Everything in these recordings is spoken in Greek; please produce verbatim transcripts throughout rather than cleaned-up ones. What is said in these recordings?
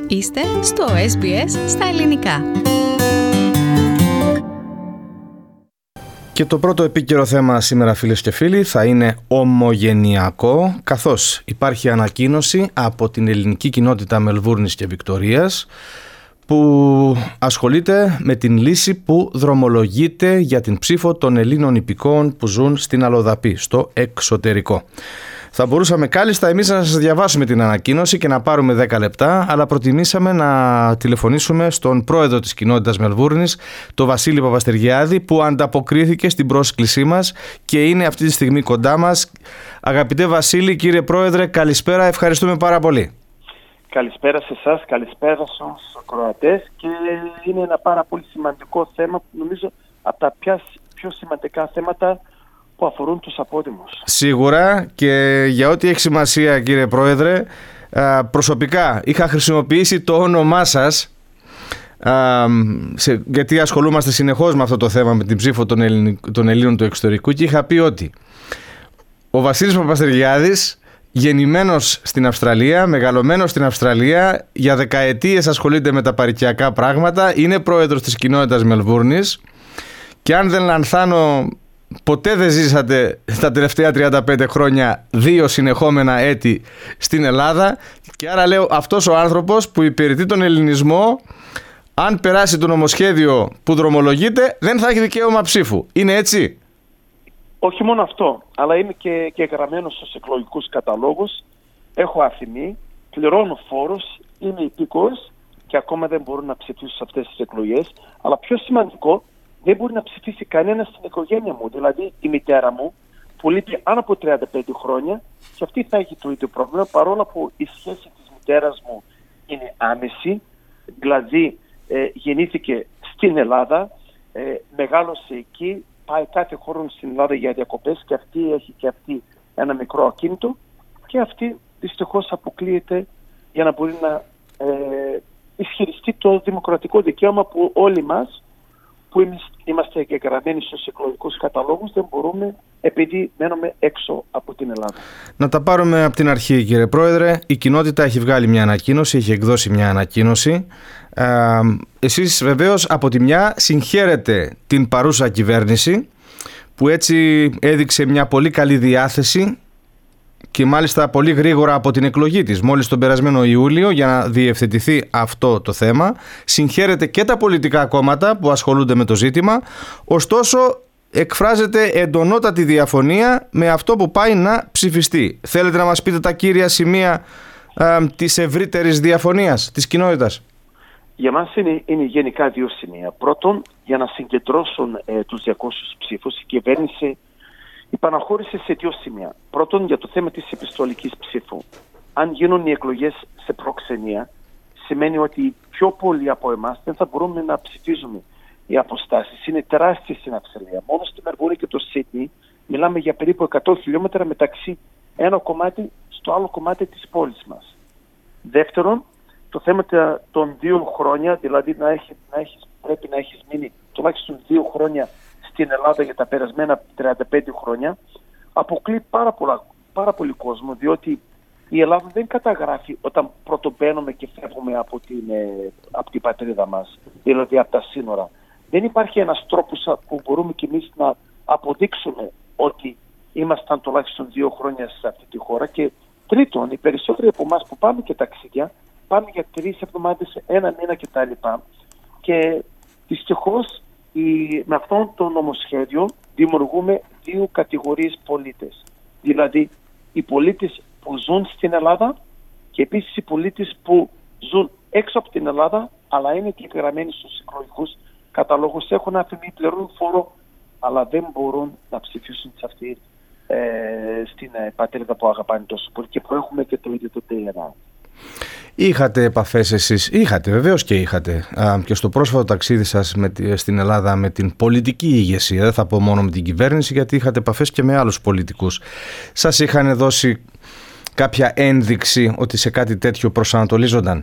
Είστε στο ες μπι ες στα ελληνικά. Και το πρώτο επίκαιρο θέμα σήμερα, φίλες και φίλοι, θα είναι ομογενειακό, καθώς υπάρχει ανακοίνωση από την ελληνική κοινότητα Μελβούρνης και Βικτωρίας που ασχολείται με την λύση που δρομολογείται για την ψήφο των Ελλήνων υπηκόων που ζουν στην αλλοδαπή, στο εξωτερικό. Θα μπορούσαμε κάλλιστα εμείς να σας διαβάσουμε την ανακοίνωση και να πάρουμε δέκα λεπτά, αλλά προτιμήσαμε να τηλεφωνήσουμε στον πρόεδρο της κοινότητας Μελβούρνης, τον Βασίλη Παπαστεργιάδη, που ανταποκρίθηκε στην πρόσκλησή μας και είναι αυτή τη στιγμή κοντά μας. Αγαπητέ Βασίλη, κύριε πρόεδρε, καλησπέρα, ευχαριστούμε πάρα πολύ. Καλησπέρα σε εσάς, καλησπέρα στους ακροατές, και είναι ένα πάρα πολύ σημαντικό θέμα που νομίζω από τα πιο σημαντικά θέματα που αφορούν τους απόδημους. Σίγουρα, και για ό,τι έχει σημασία, κύριε πρόεδρε, προσωπικά είχα χρησιμοποιήσει το όνομά σας, σε, γιατί ασχολούμαστε συνεχώς με αυτό το θέμα, με την ψήφο των, Ελλην, των Ελλήνων του εξωτερικού, και είχα πει ότι ο Βασίλης Παπαστεργιάδης, γεννημένος στην Αυστραλία, μεγαλωμένος στην Αυστραλία, για δεκαετίες ασχολείται με τα παροικιακά πράγματα, είναι πρόεδρος της κοινότητας Μελβούρνης, και αν δεν λανθάνω, ποτέ δεν ζήσατε στα τελευταία τριάντα πέντε χρόνια δύο συνεχόμενα έτη στην Ελλάδα, και άρα λέω, αυτός ο άνθρωπος που υπηρετεί τον ελληνισμό, αν περάσει το νομοσχέδιο που δρομολογείται, δεν θα έχει δικαίωμα ψήφου. Είναι έτσι? Όχι μόνο αυτό, αλλά είμαι και, και γραμμένος στους εκλογικούς καταλόγους, έχω αφημί, πληρώνω φόρους, είμαι υπήκοος και ακόμα δεν μπορώ να ψηφίσω σε αυτές τις εκλογές. Αλλά πιο σημαντικό, δεν μπορεί να ψηφίσει κανένα στην οικογένεια μου. Δηλαδή η μητέρα μου, που λείπει άνω από τριάντα πέντε χρόνια, και αυτή θα έχει το ίδιο πρόβλημα, παρόλο που η σχέση της μητέρας μου είναι άμεση, δηλαδή ε, γεννήθηκε στην Ελλάδα, ε, μεγάλωσε εκεί, πάει κάθε χρόνο στην Ελλάδα για διακοπές, και αυτή έχει και αυτή ένα μικρό ακίνητο, και αυτή δυστυχώς αποκλείεται για να μπορεί να ε, ισχυριστεί το δημοκρατικό δικαίωμα που όλοι μας, που είμαστε εγγεγραμμένοι στους εκλογικούς καταλόγους, δεν μπορούμε, επειδή μένουμε έξω από την Ελλάδα. Να τα πάρουμε από την αρχή, κύριε πρόεδρε. Η κοινότητα έχει βγάλει μια ανακοίνωση, έχει εκδώσει μια ανακοίνωση. Ε, εσείς βεβαίως από τη μια συγχαίρετε την παρούσα κυβέρνηση, που έτσι έδειξε μια πολύ καλή διάθεση, και μάλιστα πολύ γρήγορα από την εκλογή της, μόλις τον περασμένο Ιούλιο, για να διευθετηθεί αυτό το θέμα. Συγχαίρεται και τα πολιτικά κόμματα που ασχολούνται με το ζήτημα, ωστόσο εκφράζεται εντονότατη διαφωνία με αυτό που πάει να ψηφιστεί. Θέλετε να μας πείτε τα κύρια σημεία ε, της ευρύτερης διαφωνίας της κοινότητας? Για μας είναι, είναι γενικά δύο σημεία. Πρώτον, για να συγκεντρώσουν ε, τους διακόσιους ψήφους, η κυβέρνηση υπαναχώρησε σε δύο σημεία. Πρώτον, για το θέμα της επιστολικής ψήφου. Αν γίνουν οι εκλογές σε προξενία, σημαίνει ότι πιο πολλοί από εμάς δεν θα μπορούμε να ψηφίζουμε. Οι αποστάσεις είναι τεράστιες στην Αυστραλία. Μόνο στη Μελβούρνη και το Σίδνεϊ μιλάμε για περίπου εκατό χιλιόμετρα μεταξύ ένα κομμάτι στο άλλο κομμάτι της πόλης μας. Δεύτερον, το θέμα των δύο χρόνια, δηλαδή να έχει, να έχεις, πρέπει να έχεις μείνει τουλάχιστον δύο χρόνια στην Ελλάδα για τα περασμένα τριάντα πέντε χρόνια, αποκλεί πάρα, πολλά, πάρα πολύ κόσμο, διότι η Ελλάδα δεν καταγράφει όταν πρωτομπαίνουμε και φεύγουμε από την, ε, από την πατρίδα μας, δηλαδή από τα σύνορα. Δεν υπάρχει ένας τρόπος που μπορούμε κι εμείς να αποδείξουμε ότι ήμασταν τουλάχιστον δύο χρόνια σε αυτή τη χώρα. Και τρίτον, οι περισσότεροι από εμάς που πάμε και ταξίδια, πάμε για τρεις εβδομάδες, ένα μήνα κτλ. Και δυστυχώς η, με αυτό το νομοσχέδιο δημιουργούμε δύο κατηγορίες πολίτες. Δηλαδή οι πολίτες που ζουν στην Ελλάδα, και επίσης οι πολίτες που ζουν έξω από την Ελλάδα, αλλά είναι και γραμμένοι στους εκλογικούς καταλόγους, έχουν αφημί, πληρώνουν φόρο, αλλά δεν μπορούν να ψηφίσουν σε αυτή, ε, στην ε, πατρίδα που αγαπάνε τόσο πολύ, και που έχουμε και το ίδιο το ντι εν έι. Είχατε επαφές εσείς? Είχατε, βεβαίως και είχατε, α, και στο πρόσφατο ταξίδι σας με, στην Ελλάδα με την πολιτική ηγεσία, δεν θα πω μόνο με την κυβέρνηση, γιατί είχατε επαφές και με άλλους πολιτικούς. Σας είχαν δώσει κάποια ένδειξη ότι σε κάτι τέτοιο προσανατολίζονταν?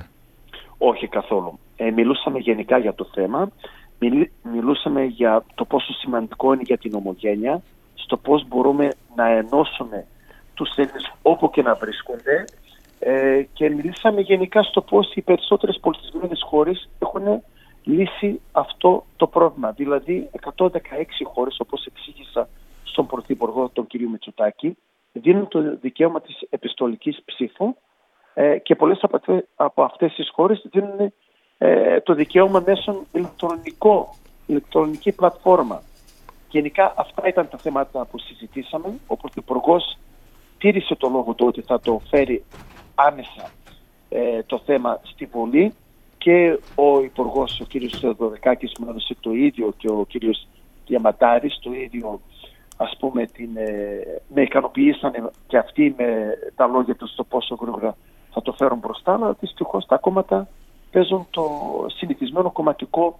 Όχι καθόλου. Ε, μιλούσαμε γενικά για το θέμα, μιλ, μιλούσαμε για το πόσο σημαντικό είναι για την ομογένεια, στο πώς μπορούμε να ενώσουμε τους Έλληνες όπου και να βρίσκονται, ε, και μιλήσαμε γενικά στο πώς οι περισσότερες πολιτισμένες χώρες έχουν λύσει αυτό το πρόβλημα. Δηλαδή εκατόν δεκαέξι χώρες, όπως εξήγησα στον Πρωθυπουργό τον κύριο Μητσοτάκη, δίνουν το δικαίωμα της επιστολικής ψήφου ε, και πολλές από αυτές τις χώρες δίνουν ε, το δικαίωμα μέσω ηλεκτρονικό, ηλεκτρονική πλατφόρμα. Γενικά αυτά ήταν τα θέματα που συζητήσαμε. Ο Πρωθυπουργός τήρησε το λόγο του ότι θα το φέρει άμεσα ε, το θέμα στη Βουλή και ο Υπουργός, ο κύριος Θεοδωρικάκης, μου έδωσε το ίδιο και ο κύριος Διαματάρης το ίδιο, ας πούμε, την, ε, με ικανοποιήσανε και αυτοί με τα λόγια τους στο πόσο γρήγορα θα το φέρουν μπροστά, αλλά δυστυχώς τα κόμματα παίζουν το συνηθισμένο κομματικό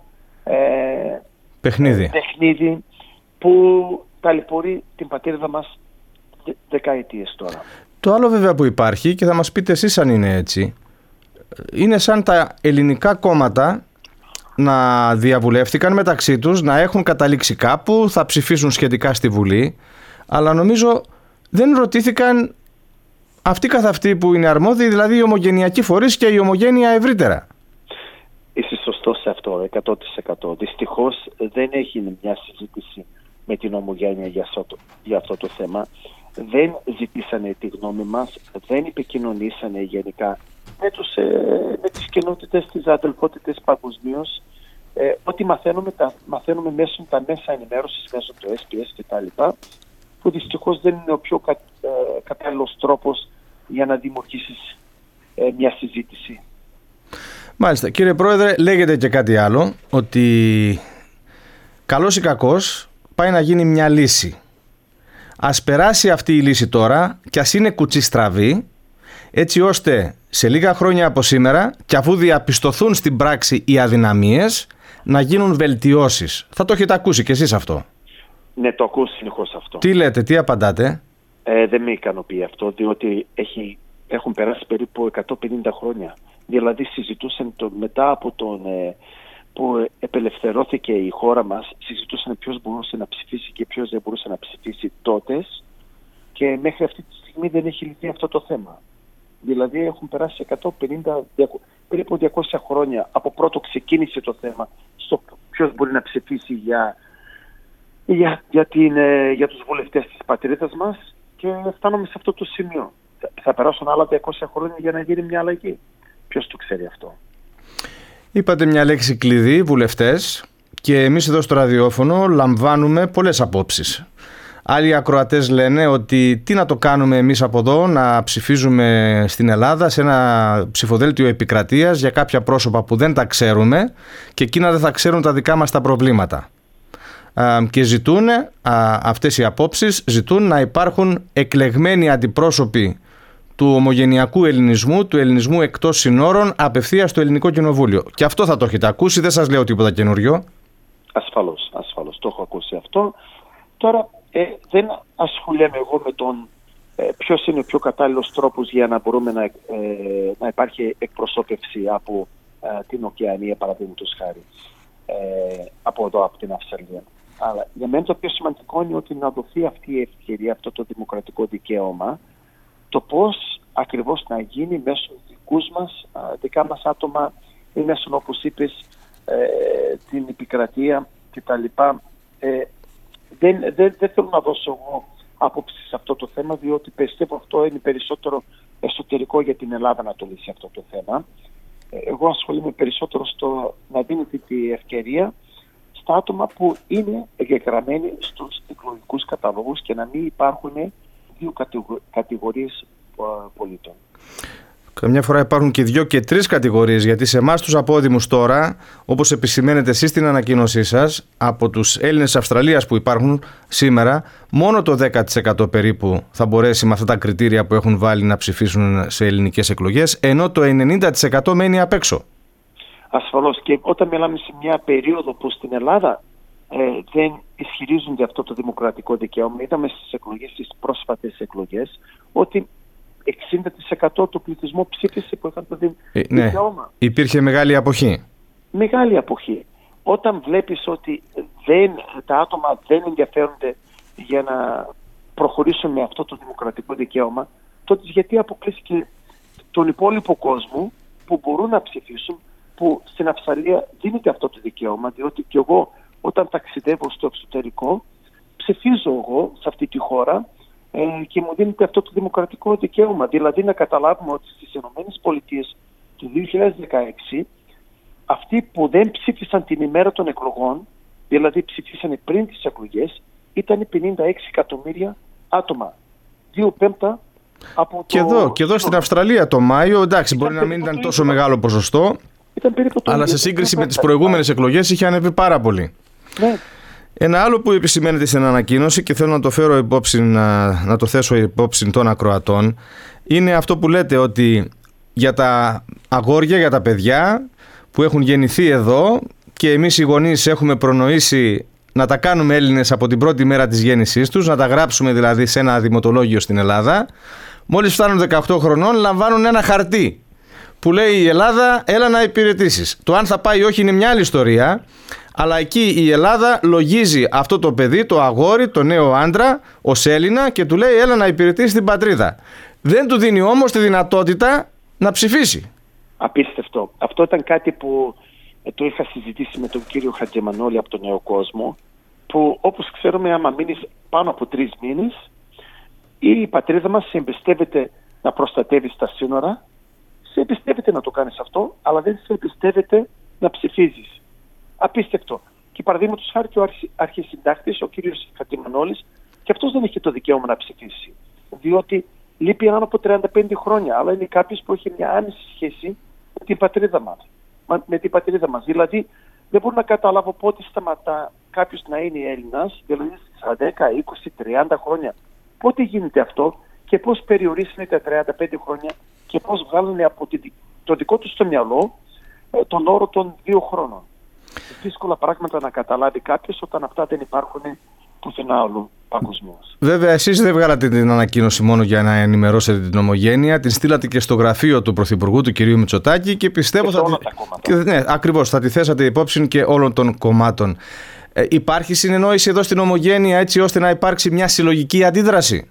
ε, παιχνίδι. παιχνίδι που ταλαιπωρεί την πατρίδα μας δε, δεκαετίες τώρα. Το άλλο βέβαια που υπάρχει, και θα μας πείτε εσείς αν είναι έτσι, είναι σαν τα ελληνικά κόμματα να διαβουλεύτηκαν μεταξύ τους, να έχουν καταλήξει κάπου, θα ψηφίσουν σχετικά στη Βουλή, αλλά νομίζω δεν ρωτήθηκαν αυτοί καθ' αυτοί που είναι αρμόδιοι, δηλαδή οι ομογενειακοί φορείς και η ομογένεια ευρύτερα. Είσαι σωστός σε αυτό, εκατό τοις εκατό. Δυστυχώς δεν έχει μια συζήτηση με την ομογένεια για αυτό, το, για αυτό το θέμα. Δεν ζητήσανε τη γνώμη μας, δεν επικοινωνήσανε γενικά με, τους, ε, με τις κοινότητες, τις αδελφότητες παγκοσμίως. Ε, ό,τι μαθαίνουμε, τα, μαθαίνουμε μέσω τα μέσα ενημέρωσης, μέσω του ες πι ες κτλ. Που δυστυχώς δεν είναι ο πιο κα, ε, κατάλληλος τρόπος για να δημιουργήσεις ε, μια συζήτηση. Μάλιστα. Κύριε Πρόεδρε, λέγεται και κάτι άλλο, ότι καλός ή κακός πάει να γίνει μια λύση. Ας περάσει αυτή η λύση τώρα και ας είναι κουτσιστραβή, έτσι ώστε σε λίγα χρόνια από σήμερα, και αφού διαπιστωθούν στην πράξη οι αδυναμίες, να γίνουν βελτιώσεις. Θα το έχετε ακούσει κι εσείς αυτό? Ναι, το ακούω συνεχώς αυτό. Τι λέτε, τι απαντάτε? Ε, δεν με ικανοποιεί αυτό, διότι έχει, έχουν περάσει περίπου εκατόν πενήντα χρόνια. Δηλαδή συζητούσαν το, μετά από τον ε, που επελευθερώθηκε η χώρα μας, συζητούσαν ποιος μπορούσε να ψηφίσει και ποιος δεν μπορούσε να ψηφίσει τότε, και μέχρι αυτή τη στιγμή δεν έχει λυθεί αυτό το θέμα. Δηλαδή έχουν περάσει εκατόν πενήντα, περίπου διακόσια χρόνια από πρώτο ξεκίνησε το θέμα στο ποιος μπορεί να ψηφίσει για, για, για, την, για τους βουλευτές της πατρίδας μας, και φτάνουμε σε αυτό το σημείο. Θα περάσουν άλλα διακόσια χρόνια για να γίνει μια αλλαγή. Ποιος το ξέρει αυτό? Είπατε μια λέξη κλειδί, βουλευτές, και εμείς εδώ στο ραδιόφωνο λαμβάνουμε πολλές απόψεις. Άλλοι ακροατές λένε ότι τι να το κάνουμε εμείς από εδώ, να ψηφίζουμε στην Ελλάδα σε ένα ψηφοδέλτιο επικρατείας για κάποια πρόσωπα που δεν τα ξέρουμε και εκείνα δεν θα ξέρουν τα δικά μας τα προβλήματα. Και ζητούν, αυτές οι απόψεις ζητούν να υπάρχουν εκλεγμένοι αντιπρόσωποι του ομογενειακού ελληνισμού, του ελληνισμού εκτός συνόρων, απευθείας στο Ελληνικό Κοινοβούλιο. Και αυτό θα το έχετε ακούσει, δεν σας λέω τίποτα καινούριο. Ασφαλώς, ασφαλώς, το έχω ακούσει αυτό. Τώρα ε, δεν ασχολιάμαι εγώ με τον ε, ποιος είναι ο πιο κατάλληλος τρόπος για να μπορούμε να, ε, να υπάρχει εκπροσώπευση από ε, την Οκεανία, παραδείγματος χάρη, ε, από εδώ, από την Αυστραλία. Αλλά για μένα το πιο σημαντικό είναι ότι να δοθεί αυτή η ευκαιρία, αυτό το δημοκρατικό δικαίωμα, το πώς ακριβώς να γίνει μέσω δικούς μας, δικά μας άτομα, ή μέσω, όπως είπες, ε, την επικρατεία κτλ. Ε, δεν, δεν, δεν θέλω να δώσω εγώ άποψη σε αυτό το θέμα, διότι πιστεύω αυτό είναι περισσότερο εσωτερικό για την Ελλάδα να το λύσει αυτό το θέμα. Ε, εγώ ασχολούμαι περισσότερο στο να δίνεται τη ευκαιρία στα άτομα που είναι εγγεγραμμένοι στους εκλογικούς καταλόγους και να μην υπάρχουν δύο κατηγορίες πολίτων. Καμιά φορά υπάρχουν και δύο και τρεις κατηγορίες, γιατί σε εμάς τους απόδημους τώρα, όπως επισημαίνετε εσείς στην ανακοίνωσή σας, από τους Έλληνες της Αυστραλίας που υπάρχουν σήμερα, μόνο το δέκα τοις εκατό περίπου θα μπορέσει με αυτά τα κριτήρια που έχουν βάλει να ψηφίσουν σε ελληνικές εκλογές, ενώ το ενενήντα τοις εκατό μένει απ' έξω. Ασφαλώς, και όταν μιλάμε σε μια περίοδο που στην Ελλάδα ε, δεν ισχυρίζονται αυτό το δημοκρατικό δικαίωμα, είδαμε στις εκλογές, στις πρόσφατες εκλογές, ότι εξήντα τοις εκατό του πληθυσμού ψήφισε που είχαν το δικαίωμα. Ναι. Υπήρχε μεγάλη αποχή. Μεγάλη αποχή. Όταν βλέπεις ότι δεν, τα άτομα δεν ενδιαφέρονται για να προχωρήσουν με αυτό το δημοκρατικό δικαίωμα, τότε γιατί αποκλείστηκε τον υπόλοιπο κόσμο που μπορούν να ψηφίσουν, που στην Αυστραλία δίνεται αυτό το δικαίωμα, διότι και εγώ όταν ταξιδεύω στο εξωτερικό ψηφίζω εγώ σε αυτή τη χώρα ε, και μου δίνεται αυτό το δημοκρατικό δικαίωμα. Δηλαδή να καταλάβουμε ότι στις ΗΠΑ του δύο χιλιάδες δεκαέξι αυτοί που δεν ψήφισαν την ημέρα των εκλογών, δηλαδή ψηφίσανε πριν τις εκλογές, ήταν πενήντα έξι εκατομμύρια άτομα. Δύο πέμπτα από το... Και εδώ, και εδώ στην Αυστραλία το Μάιο, εντάξει, ήταν μπορεί να μην ήταν τόσο μεγάλο ποσοστό, αλλά σε σύγκριση με τις προηγούμενες εκλογές είχε ανέβει πάρα πολύ. Ναι. Ένα άλλο που επισημαίνεται στην ανακοίνωση και θέλω να το φέρω υπόψη, να, να το θέσω υπόψη των ακροατών, είναι αυτό που λέτε ότι για τα αγόρια, για τα παιδιά που έχουν γεννηθεί εδώ και εμείς οι γονείς έχουμε προνοήσει να τα κάνουμε Έλληνες από την πρώτη μέρα της γέννησής τους, να τα γράψουμε δηλαδή σε ένα δημοτολόγιο στην Ελλάδα, μόλις φτάνουν δεκαοκτώ χρονών λαμβάνουν ένα χαρτί που λέει η Ελλάδα έλα να υπηρετήσεις. Το αν θα πάει όχι είναι μια άλλη ιστορία, αλλά εκεί η Ελλάδα λογίζει αυτό το παιδί, το αγόρι, το νέο άντρα ως Έλληνα και του λέει έλα να υπηρετήσει την πατρίδα. Δεν του δίνει όμως τη δυνατότητα να ψηφίσει. Απίστευτο. Αυτό ήταν κάτι που ε, το είχα συζητήσει με τον κύριο Χατζημανόλη από τον Νέο Κόσμο, που όπως ξέρουμε άμα μείνεις πάνω από τρεις μήνες η πατρίδα μας σε εμπιστεύεται να προστατεύει τα σύνορα, σε εμπιστεύεται να το κάνεις αυτό, αλλά δεν σε εμπιστεύεται να ψηφίζεις. Απίστευτο. Και παραδείγματος χάρη και ο αρχισυντάκτης, ο κύριος Χατζημανόλης, και αυτός δεν έχει το δικαίωμα να ψηφίσει. Διότι λείπει έναν από τριάντα πέντε χρόνια, αλλά είναι κάποιος που έχει μια άμεση σχέση με την πατρίδα μας. Με την πατρίδα μας. Δηλαδή, δεν μπορώ να καταλάβω πότε σταματά κάποιος να είναι Έλληνας, δηλαδή στα δέκα, είκοσι, τριάντα χρόνια. Πότε γίνεται αυτό και πώς περιορίσουν τα τριάντα πέντε χρόνια και πώς βγάλουν από το δικό τους το μυαλό τον όρο των δύο χρόνων. Δύσκολα πράγματα να καταλάβει κάποιος όταν αυτά δεν υπάρχουν πουθενά άλλου παγκοσμίως. Βέβαια, εσείς δεν βγάλατε την ανακοίνωση μόνο για να ενημερώσετε την ομογένεια, την στείλατε και στο γραφείο του Πρωθυπουργού, του κυρίου Μητσοτάκη, και πιστεύω και θα. Όλα τη... τα κόμματα. Και, ναι, ακριβώς, θα τη θέσατε υπόψη και όλων των κομμάτων. Ε, υπάρχει συνεννόηση εδώ στην ομογένεια έτσι ώστε να υπάρξει μια συλλογική αντίδραση?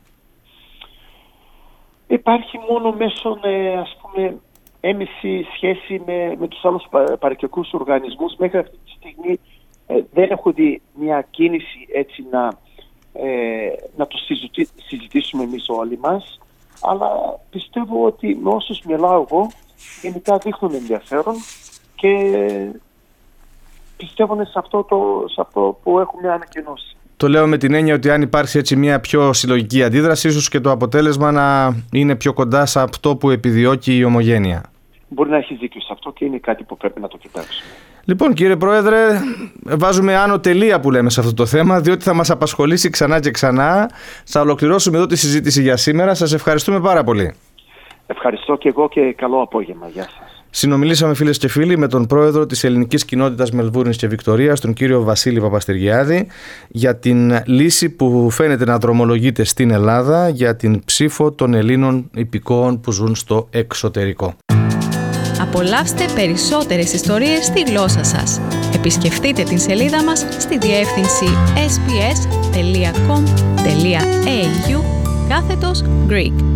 Υπάρχει μόνο μέσω, ε, ας πούμε, έμεση σχέση με, με τους άλλους παροικιακούς οργανισμούς. Μέχρι αυτή τη στιγμή ε, δεν έχω δει μια κίνηση έτσι να, ε, να το συζητή, συζητήσουμε εμείς όλοι μας, αλλά πιστεύω ότι με όσους μιλάω εγώ γενικά δείχνουν ενδιαφέρον και πιστεύω σε αυτό, το, σε αυτό που έχουμε ανακοινώσει. Το λέω με την έννοια ότι αν υπάρξει έτσι μια πιο συλλογική αντίδραση, ίσως και το αποτέλεσμα να είναι πιο κοντά σε αυτό που επιδιώκει η ομογένεια. Μπορεί να έχει δίκιο σε αυτό και είναι κάτι που πρέπει να το κοιτάξουμε. Λοιπόν, κύριε Πρόεδρε, βάζουμε άνω τελεία που λέμε σε αυτό το θέμα, διότι θα μας απασχολήσει ξανά και ξανά. Θα ολοκληρώσουμε εδώ τη συζήτηση για σήμερα. Σας ευχαριστούμε πάρα πολύ. Ευχαριστώ και εγώ και καλό απόγευμα. Γεια σας. Συνομιλήσαμε, φίλες και φίλοι, με τον πρόεδρο της ελληνικής κοινότητας Μελβούρνης και Βικτορίας, τον κύριο Βασίλη Παπαστηριάδη, για την λύση που φαίνεται να δρομολογείται στην Ελλάδα για την ψήφο των Ελλήνων υπηκόων που ζουν στο εξωτερικό. Απολαύστε περισσότερες ιστορίες στη γλώσσα σας. Επισκεφτείτε την σελίδα μας στη διεύθυνση ες μπι ες τελεία κομ τελεία έι γιου κάθετος Greek.